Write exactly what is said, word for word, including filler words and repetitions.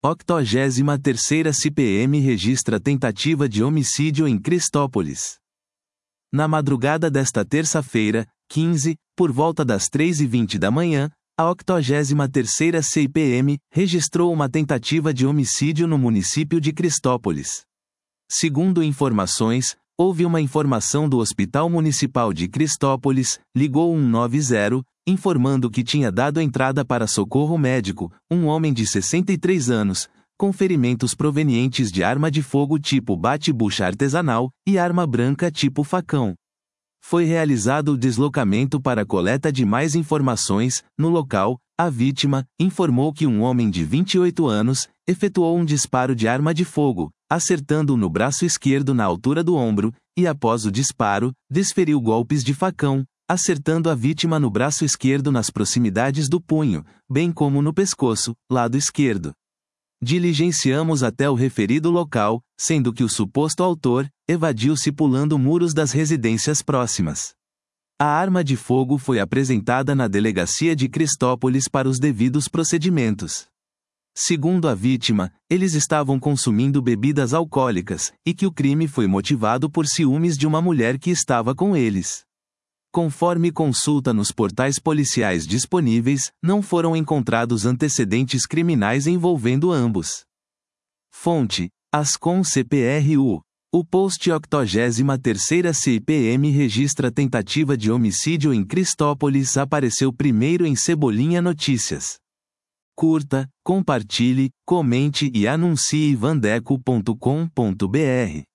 octogésima terceira C P M registra tentativa de homicídio em Cristópolis. Na madrugada desta terça-feira, quinze, por volta das três e vinte da manhã, a octogésima terceira C P M registrou uma tentativa de homicídio no município de Cristópolis. Segundo informações, houve uma informação do Hospital Municipal de Cristópolis, ligou cento e noventa, informando que tinha dado entrada para socorro médico, um homem de sessenta e três anos, com ferimentos provenientes de arma de fogo tipo bate-bucha artesanal e arma branca tipo facão. Foi realizado o deslocamento para a coleta de mais informações. No local, a vítima informou que um homem de vinte e oito anos efetuou um disparo de arma de fogo, acertando-o no braço esquerdo na altura do ombro, e após o disparo, desferiu golpes de facão, acertando a vítima no braço esquerdo nas proximidades do punho, bem como no pescoço, lado esquerdo. Diligenciamos até o referido local, sendo que o suposto autor evadiu-se pulando muros das residências próximas. A arma de fogo foi apresentada na delegacia de Cristópolis para os devidos procedimentos. Segundo a vítima, eles estavam consumindo bebidas alcoólicas, e que o crime foi motivado por ciúmes de uma mulher que estava com eles. Conforme consulta nos portais policiais disponíveis, não foram encontrados antecedentes criminais envolvendo ambos. Fonte: Ascom C P R U. O post octogésima terceira C P M registra tentativa de homicídio em Cristópolis apareceu primeiro em Cebolinha Notícias. Curta, compartilhe, comente e anuncie vandeco ponto com ponto br.